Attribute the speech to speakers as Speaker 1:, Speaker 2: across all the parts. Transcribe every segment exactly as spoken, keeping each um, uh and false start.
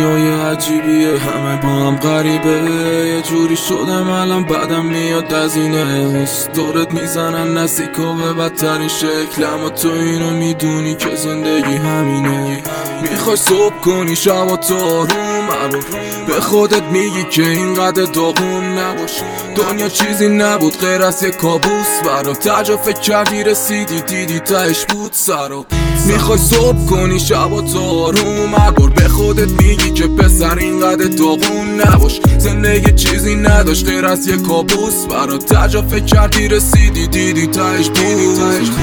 Speaker 1: دنیای عجیبیه، همه با هم غریبه. یه جوری شدم الان بعدم میاد از این حس. دورت میزنن نزدیکا به بدترین شکل، اما تو اینو میدونی که زندگی همینه. میخوای صبح کنی شب تو آروم الان به خودت میگی که اینقدر داغون نباش. دنیا چیزی نبود غیر از یک کابوس برام. تجا فکر کردی رسیدی دیدی تهش بود سرا. میخوای صبح کنی شب تو آروم الان به خودت میگی که پسر اینقدر داغون نباش. زندگی چیزی نداشت غیر از یک کابوس برات. تجا فکر کردی رسیدی دیدی تهش بود.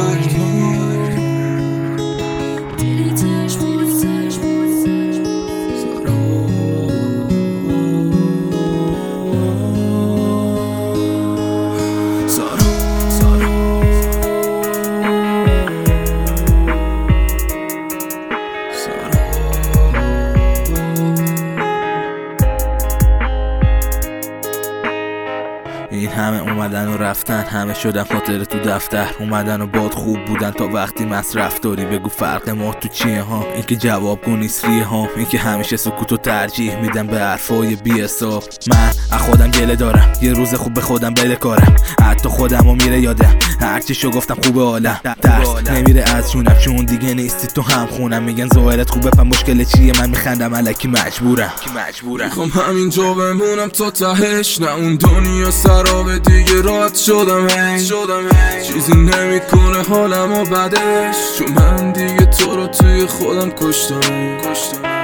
Speaker 2: این همه اومدن و رفتن، همه شدن خاطر تو دفتر. اومدن و باد خوب بودن تا وقتی مصرف داری. بگو فرق ما تو چیه ها؟ این که جوابگو نیست ریه ها. این که همیشه سکوتو ترجیح میدم به حرفای بی حساب. من از خودم گله دارم، یه روز خوب به خودم بده کارم. حتی خودمو میره یادم، هرچی شو گفتم خوبه عالم. درس نمیره از جونم چون دیگه نیستی تو هم خونم. میگن ظاهرت خوبه پس مشکل چیه؟ من میخندم الکی مجبورم.
Speaker 1: میخوام همینجا بمونم تا تهش، نه اون دنیا سرابه دیگه راحت شدم. هی چیزی نمیکنه حالمو بدش، چون من دیگه تو رو توی خودم کشتم.